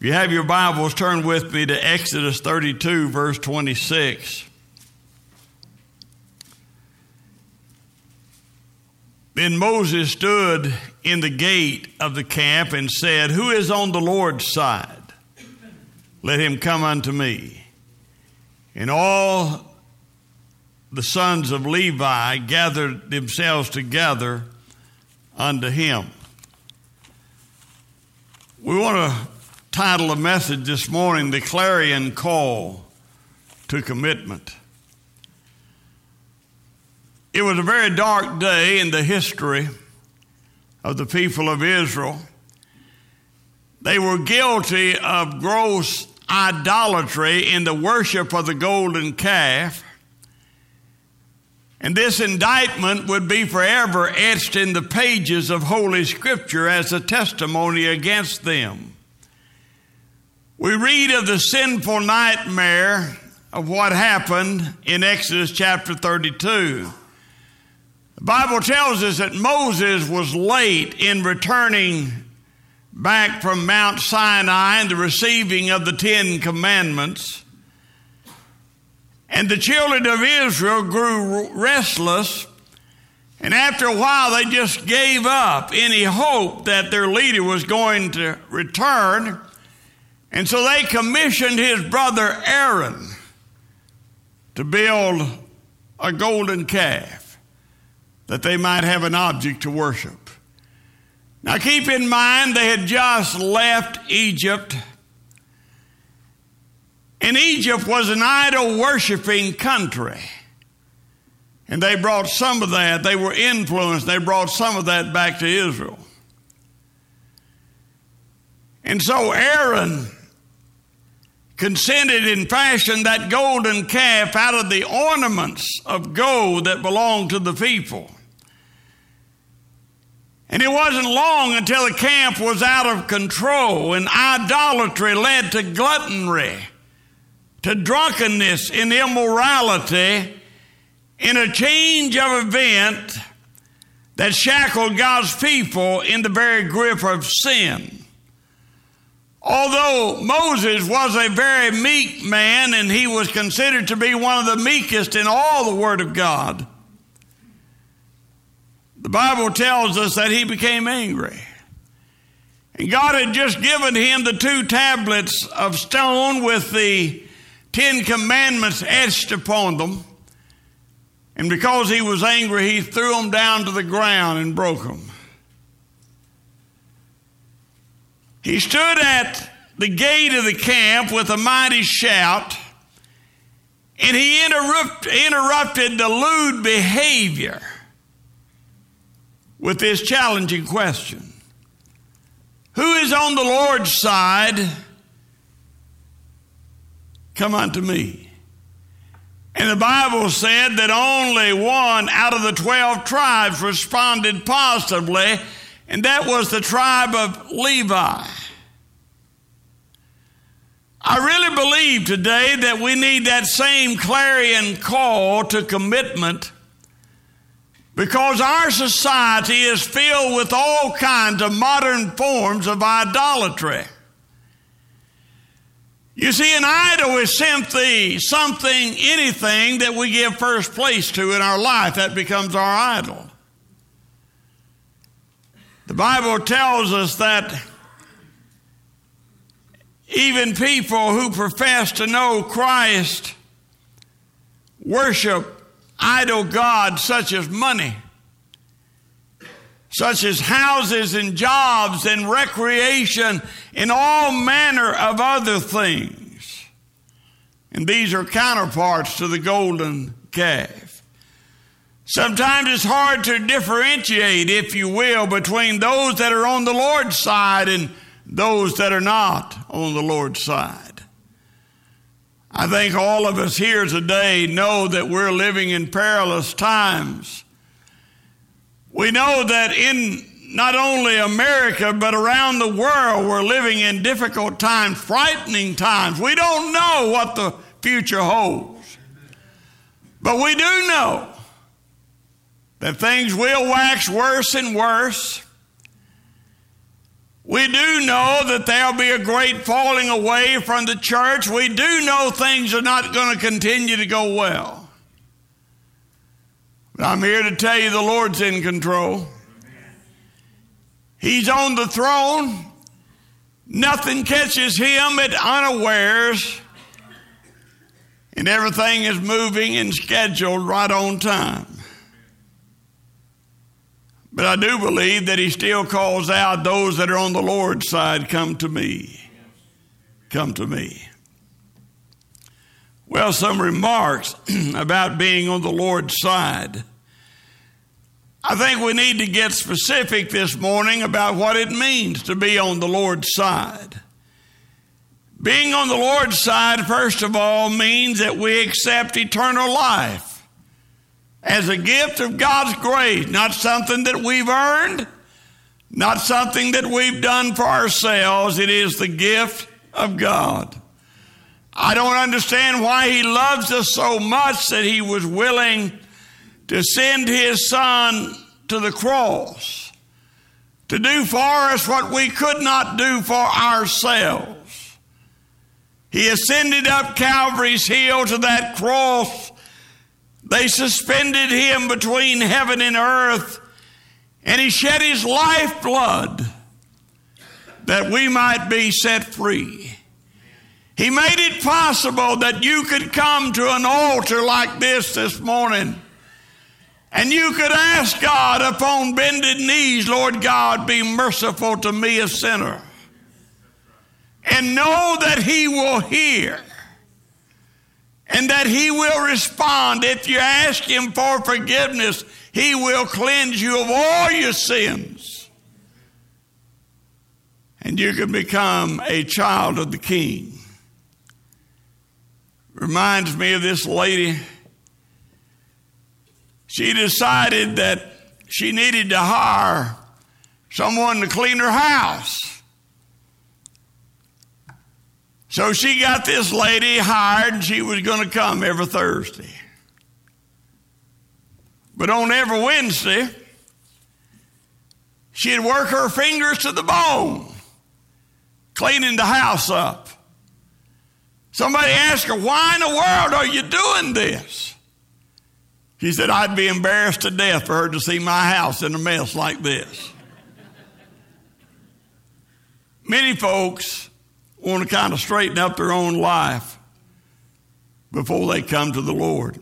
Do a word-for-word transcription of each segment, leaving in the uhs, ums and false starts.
If you have your Bibles, turn with me to Exodus thirty-two, verse twenty-six. Then Moses stood in the gate of the camp and said, "Who is on the Lord's side? Let him come unto me." And all the sons of Levi gathered themselves together unto him. We want to title a message this morning, The Clarion Call to Commitment. It was a very dark day in the history of the people of Israel. They were guilty of gross idolatry in the worship of the golden calf. And this indictment would be forever etched in the pages of Holy Scripture as a testimony against them. We read of the sinful nightmare of what happened in Exodus chapter thirty-two. The Bible tells us that Moses was late in returning back from Mount Sinai and the receiving of the Ten Commandments. And the children of Israel grew restless, and after a while they just gave up any hope that their leader was going to return. And so they commissioned his brother Aaron to build a golden calf that they might have an object to worship. Now keep in mind, they had just left Egypt. And Egypt was an idol-worshiping country. And they brought some of that. They were influenced. They brought some of that back to Israel. And so Aaron consented and fashioned that golden calf out of the ornaments of gold that belonged to the people. And it wasn't long until the camp was out of control, and idolatry led to gluttony, to drunkenness and immorality, in a change of event that shackled God's people in the very grip of sin. Although Moses was a very meek man, and he was considered to be one of the meekest in all the Word of God, the Bible tells us that he became angry. And God had just given him the two tablets of stone with the Ten Commandments etched upon them. And because he was angry, he threw them down to the ground and broke them. He stood at the gate of the camp with a mighty shout, and he interrupt, interrupted the lewd behavior with this challenging question: "Who is on the Lord's side? Come unto me." And the Bible said that only one out of the twelve tribes responded positively, and that was the tribe of Levi. I really believe today that we need that same clarion call to commitment, because our society is filled with all kinds of modern forms of idolatry. You see, an idol is simply something, anything that we give first place to in our life. That becomes our idol. The Bible tells us that even people who profess to know Christ worship idol gods such as money, such as houses and jobs and recreation and all manner of other things. And these are counterparts to the golden calf. Sometimes it's hard to differentiate, if you will, between those that are on the Lord's side and those that are not on the Lord's side. I think all of us here today know that we're living in perilous times. We know that in not only America, but around the world, we're living in difficult times, frightening times. We don't know what the future holds. But we do know that things will wax worse and worse. We do know that there'll be a great falling away from the church. We do know things are not going to continue to go well. But I'm here to tell you the Lord's in control. He's on the throne. Nothing catches him at unawares. And everything is moving and scheduled right on time. But I do believe that he still calls out those that are on the Lord's side, come to me. Come to me. Well, some remarks about being on the Lord's side. I think we need to get specific this morning about what it means to be on the Lord's side. Being on the Lord's side, first of all, means that we accept eternal life as a gift of God's grace, not something that we've earned, not something that we've done for ourselves. It is the gift of God. I don't understand why he loves us so much that he was willing to send his son to the cross to do for us what we could not do for ourselves. He ascended up Calvary's hill to that cross. They suspended him between heaven and earth, and he shed his lifeblood that we might be set free. He made it possible that you could come to an altar like this this morning, and you could ask God upon bended knees, Lord God, be merciful to me, a sinner, and know that he will hear. And that he will respond. If you ask him for forgiveness, he will cleanse you of all your sins. And you can become a child of the King. Reminds me of this lady. She decided that she needed to hire someone to clean her house. So she got this lady hired, and she was going to come every Thursday. But on every Wednesday, she'd work her fingers to the bone, cleaning the house up. Somebody asked her, why in the world are you doing this? She said, I'd be embarrassed to death for her to see my house in a mess like this. Many folks want to kind of straighten up their own life before they come to the Lord.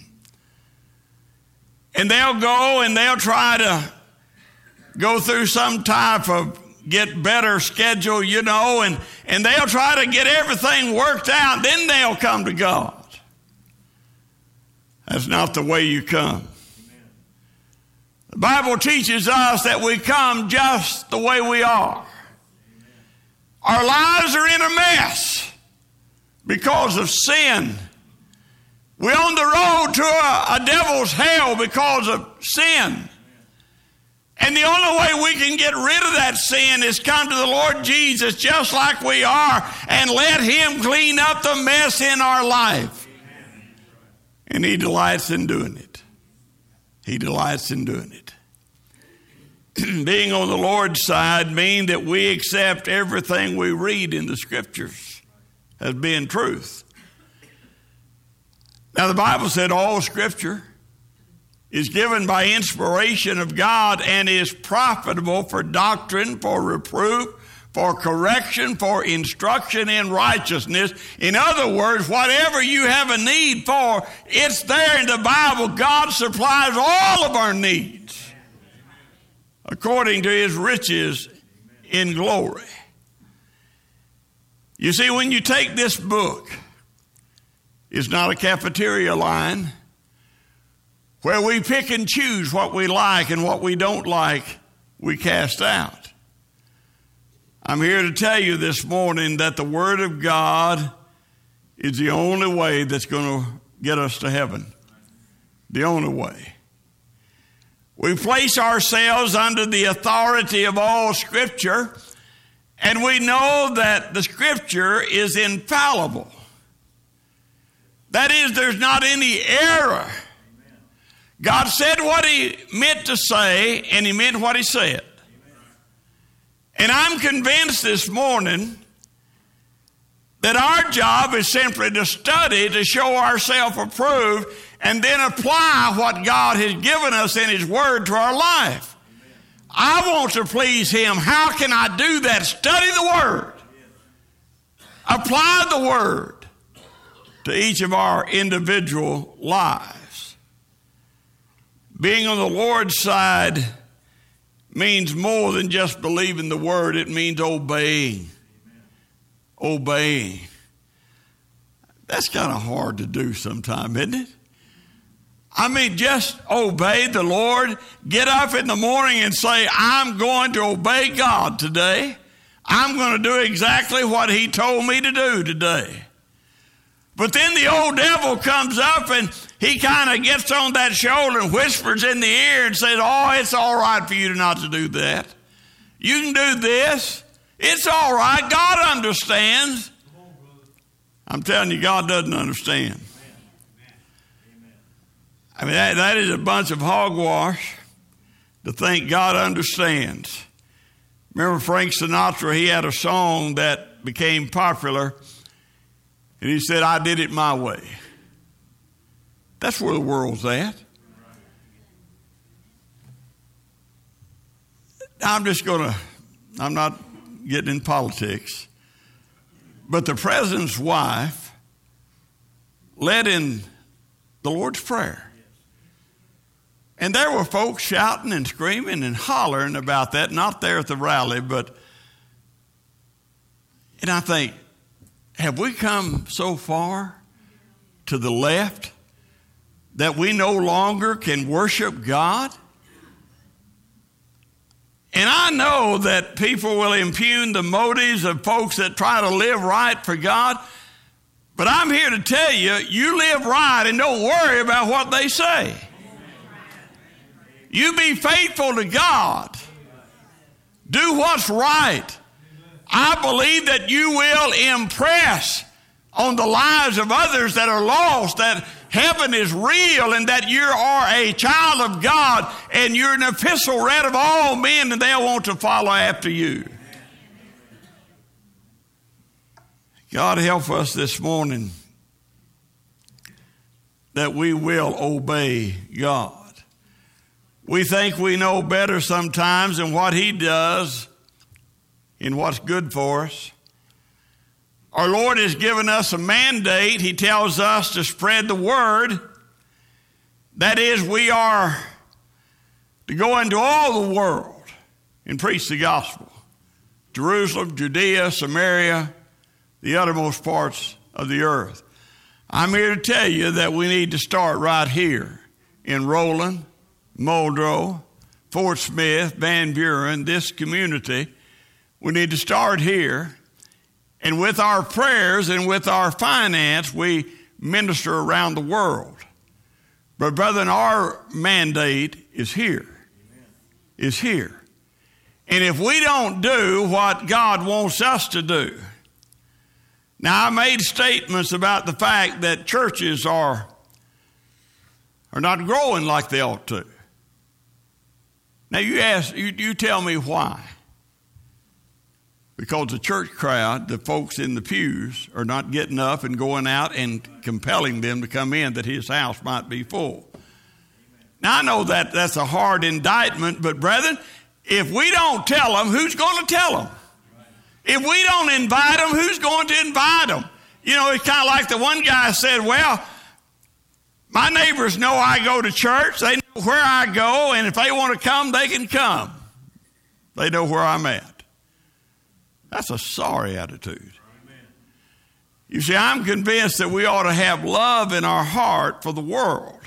And they'll go and they'll try to go through some type of get better schedule, you know, and, and they'll try to get everything worked out. Then they'll come to God. That's not the way you come. The Bible teaches us that we come just the way we are. Our lives are in a mess because of sin. We're on the road to a, a devil's hell because of sin. And the only way we can get rid of that sin is come to the Lord Jesus just like we are and let him clean up the mess in our life. And he delights in doing it. He delights in doing it. Being on the Lord's side means that we accept everything we read in the Scriptures as being truth. Now, the Bible said all Scripture is given by inspiration of God and is profitable for doctrine, for reproof, for correction, for instruction in righteousness. In other words, whatever you have a need for, it's there in the Bible. God supplies all of our needs according to his riches in glory. You see, when you take this book, it's not a cafeteria line where we pick and choose what we like and what we don't like, we cast out. I'm here to tell you this morning that the Word of God is the only way that's going to get us to heaven. The only way. We place ourselves under the authority of all Scripture, and we know that the Scripture is infallible. That is, there's not any error. God said what he meant to say, and he meant what he said. And I'm convinced this morning that our job is simply to study, to show ourselves approved, and then apply what God has given us in His Word to our life. I want to please Him. How can I do that? Study the Word. Apply the Word to each of our individual lives. Being on the Lord's side means more than just believing the Word. It means obeying. Obeying. That's kind of hard to do sometimes, isn't it? I mean, just obey the Lord. Get up in the morning and say, I'm going to obey God today. I'm going to do exactly what He told me to do today. But then the old devil comes up and he kind of gets on that shoulder and whispers in the ear and says, oh, it's all right for you not to do that. You can do this. It's all right. God understands. I'm telling you, God doesn't understand. I mean, that, that is a bunch of hogwash to think God understands. Remember Frank Sinatra, he had a song that became popular, and he said, I did it my way. That's where the world's at. I'm just going to, I'm not getting in politics, but the president's wife led in the Lord's Prayer. And there were folks shouting and screaming and hollering about that, not there at the rally, but, and I think, have we come so far to the left that we no longer can worship God? And I know that people will impugn the motives of folks that try to live right for God, but I'm here to tell you, you live right and don't worry about what they say. You be faithful to God. Do what's right. I believe that you will impress on the lives of others that are lost that heaven is real and that you are a child of God and you're an epistle read of all men and they'll want to follow after you. God help us this morning that we will obey God. We think we know better sometimes than what He does in what's good for us. Our Lord has given us a mandate. He tells us to spread the word. That is, we are to go into all the world and preach the gospel. Jerusalem, Judea, Samaria, the uttermost parts of the earth. I'm here to tell you that we need to start right here in Roland, Muldrow, Fort Smith, Van Buren, this community. We need to start here. And with our prayers and with our finance, we minister around the world. But brethren, our mandate is here. Is here. And if we don't do what God wants us to do. Now, I made statements about the fact that churches are, are not growing like they ought to. Now, you ask, you, you tell me why. Because the church crowd, the folks in the pews, are not getting up and going out and compelling them to come in that His house might be full. Now, I know that that's a hard indictment, but brethren, if we don't tell them, who's going to tell them? If we don't invite them, who's going to invite them? You know, it's kind of like the one guy said, well, my neighbors know I go to church. They know where I go, and if they want to come, they can come. They know where I'm at. That's a sorry attitude. Amen. You see, I'm convinced that we ought to have love in our heart for the world.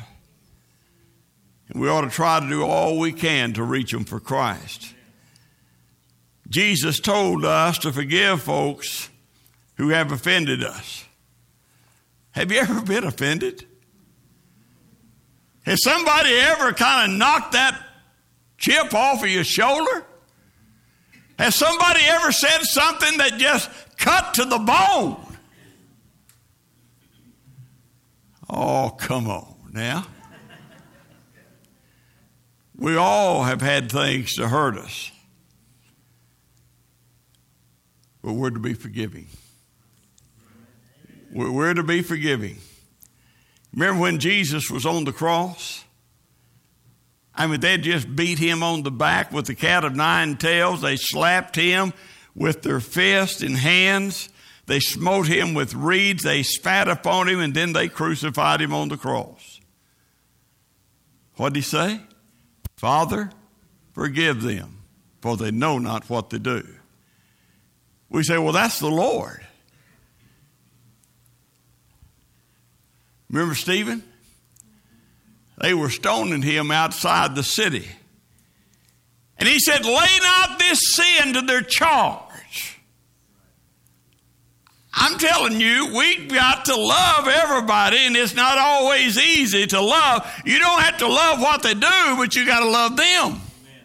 And we ought to try to do all we can to reach them for Christ. Jesus told us to forgive folks who have offended us. Have you ever been offended? Has somebody ever kind of knocked that chip off of your shoulder? Has somebody ever said something that just cut to the bone? Oh, come on now. We all have had things to hurt us. Well, we're to be forgiving. We're to be forgiving. Remember when Jesus was on the cross? I mean, they just beat him on the back with the cat of nine tails. They slapped him with their fists and hands. They smote him with reeds. They spat upon him, and then they crucified him on the cross. What did he say? Father, forgive them, for they know not what they do. We say, well, that's the Lord. Remember Stephen? They were stoning him outside the city. And he said, lay not this sin to their charge. I'm telling you, we've got to love everybody, and it's not always easy to love. You don't have to love what they do, but you got to love them. Amen.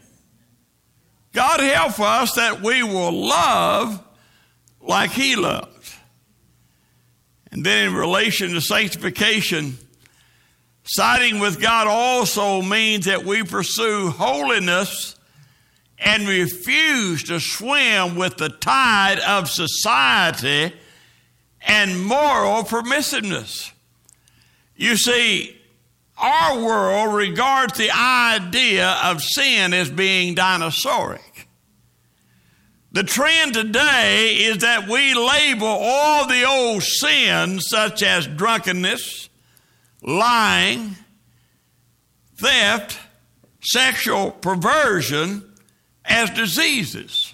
God help us that we will love like he loves. And then in relation to sanctification, siding with God also means that we pursue holiness and refuse to swim with the tide of society and moral permissiveness. You see, our world regards the idea of sin as being dinosauric. The trend today is that we label all the old sins such as drunkenness, lying, theft, sexual perversion as diseases.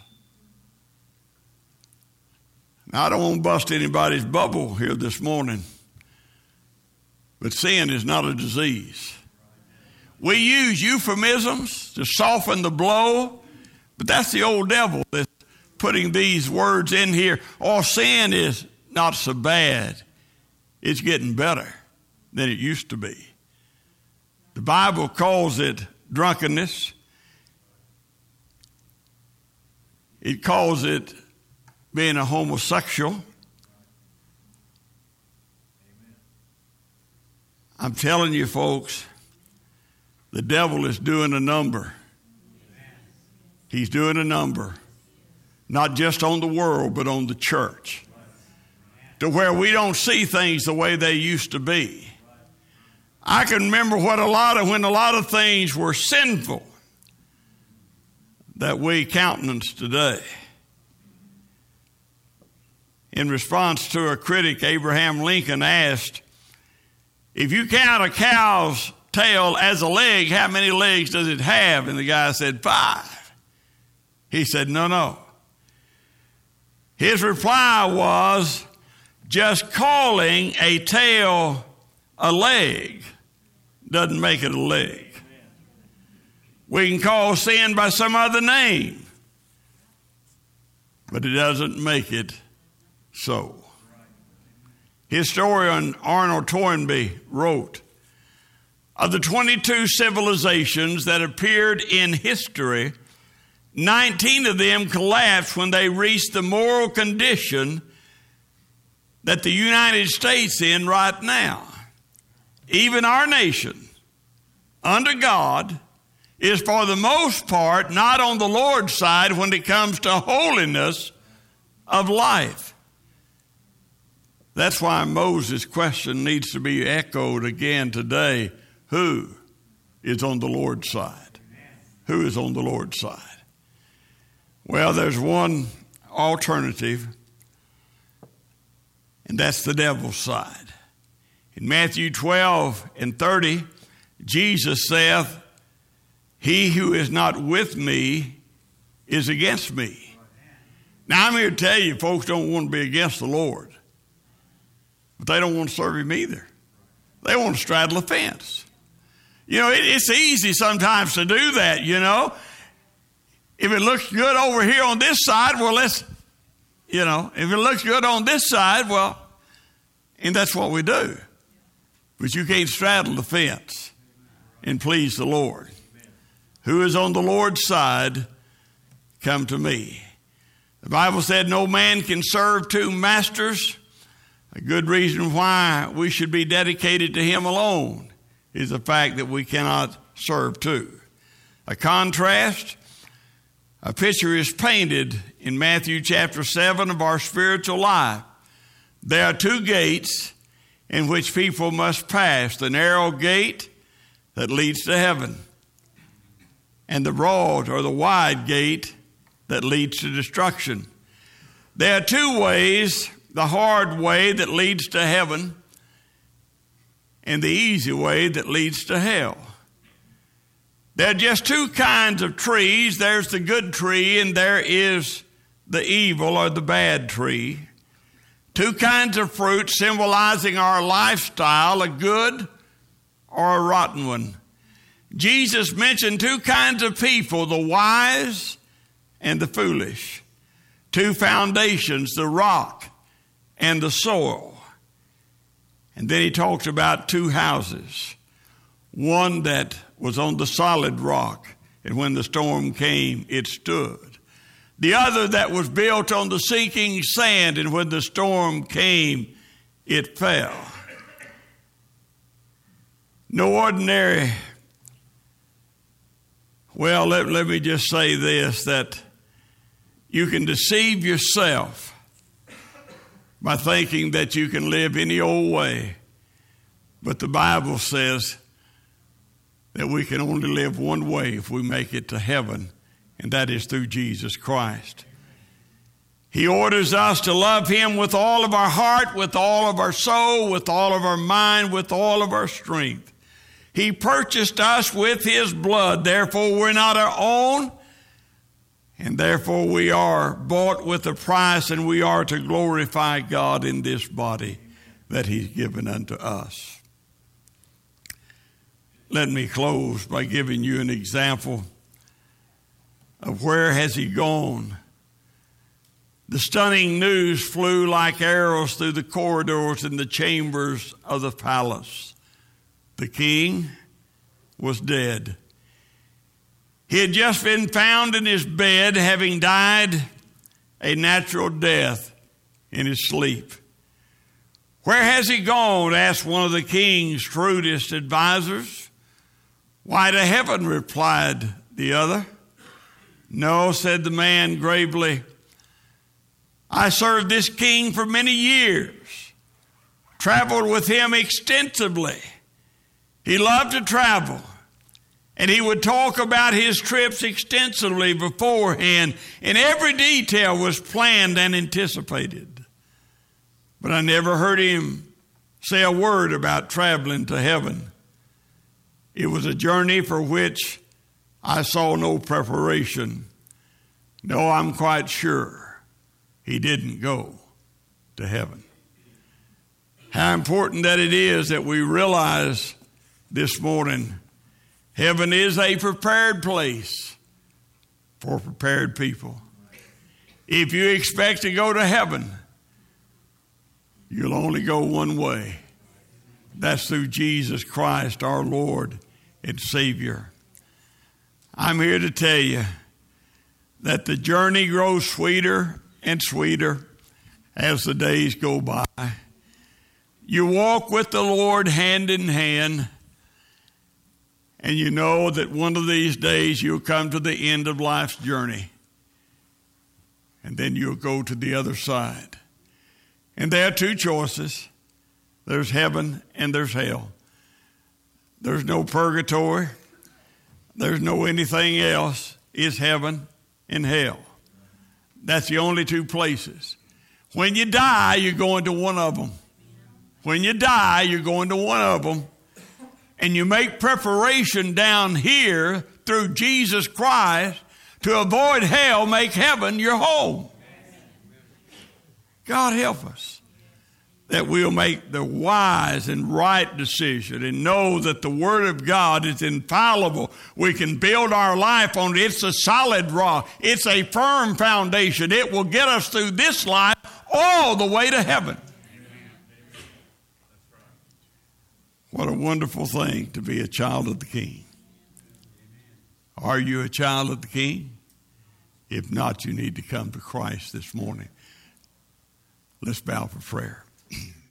Now, I don't want to bust anybody's bubble here this morning, but sin is not a disease. We use euphemisms to soften the blow, but that's the old devil that's putting these words in here. Oh, sin is not so bad. It's getting better than it used to be. The Bible calls it drunkenness. It calls it being a homosexual. I'm telling you, folks, the devil is doing a number. He's doing a number, not just on the world, but on the church, to where we don't see things the way they used to be. I can remember what a lot of when a lot of things were sinful that we countenance today. In response to a critic, Abraham Lincoln asked, if you count a cow's tail as a leg, how many legs does it have? And the guy said, five. He said, no, no. His reply was, just calling a tail a leg doesn't make it a leg. We can call sin by some other name, but it doesn't make it so. Historian Arnold Toynbee wrote, of the twenty-two civilizations that appeared in history, nineteen of them collapsed when they reached the moral condition that the United States is in right now. Even our nation, under God, is for the most part not on the Lord's side when it comes to holiness of life. That's why Moses' question needs to be echoed again today. Who is on the Lord's side? Who is on the Lord's side? Well, there's one alternative, and that's the devil's side. In Matthew twelve and thirty, Jesus saith, he who is not with me is against me. Now, I'm here to tell you, folks don't want to be against the Lord, but they don't want to serve him either. They want to straddle the fence. You know, it, it's easy sometimes to do that, you know. If it looks good over here on this side, well, let's, you know, if it looks good on this side, well, and that's what we do. But you can't straddle the fence and please the Lord. Who is on the Lord's side, come to me. The Bible said no man can serve two masters. A good reason why we should be dedicated to him alone is the fact that we cannot serve two. A contrast, a picture is painted in Matthew chapter seven of our spiritual life. There are two gates in which people must pass, the narrow gate that leads to heaven, and the broad or the wide gate that leads to destruction. There are two ways, the hard way that leads to heaven and the easy way that leads to hell. There are just two kinds of trees. There's the good tree and there is the evil or the bad tree. Two kinds of fruit symbolizing our lifestyle, a good or a rotten one. Jesus mentioned two kinds of people, the wise and the foolish. Two foundations, the rock and the soil. And then he talks about two houses. One that was on the solid rock, and when the storm came, it stood. The other that was built on the sinking sand, and when the storm came, it fell. No ordinary, well, let, let me just say this, that you can deceive yourself by thinking that you can live any old way. But the Bible says that we can only live one way if we make it to heaven, and that is through Jesus Christ. He orders us to love Him with all of our heart, with all of our soul, with all of our mind, with all of our strength. He purchased us with His blood. Therefore, we're not our own, and therefore we are bought with a price, and we are to glorify God in this body that He's given unto us. Let me close by giving you an example of where has He gone. The stunning news flew like arrows through the corridors and the chambers of the palace. The king was dead. He had just been found in his bed, having died a natural death in his sleep. Where has he gone? Asked one of the king's shrewdest advisors. Why, to heaven, replied the other. No, said the man gravely. I served this king for many years, traveled with him extensively. He loved to travel, and he would talk about his trips extensively beforehand, and every detail was planned and anticipated. But I never heard him say a word about traveling to heaven. It was a journey for which I saw no preparation. No, I'm quite sure he didn't go to heaven. How important that it is that we realize this morning, heaven is a prepared place for prepared people. If you expect to go to heaven, you'll only go one way. That's through Jesus Christ, our Lord and Savior. I'm here to tell you that the journey grows sweeter and sweeter as the days go by. You walk with the Lord hand in hand, and you know that one of these days you'll come to the end of life's journey, and then you'll go to the other side. And there are two choices. There's heaven and there's hell. There's no purgatory. There's no anything else. It's heaven and hell. That's the only two places. When you die, you're going to one of them. When you die, you're going to one of them. And you make preparation down here through Jesus Christ to avoid hell, make heaven your home. God help us that we'll make the wise and right decision and know that the Word of God is infallible. We can build our life on it. It's a solid rock. It's a firm foundation. It will get us through this life all the way to heaven. What a wonderful thing to be a child of the King. Are you a child of the King? If not, you need to come to Christ this morning. Let's bow for prayer.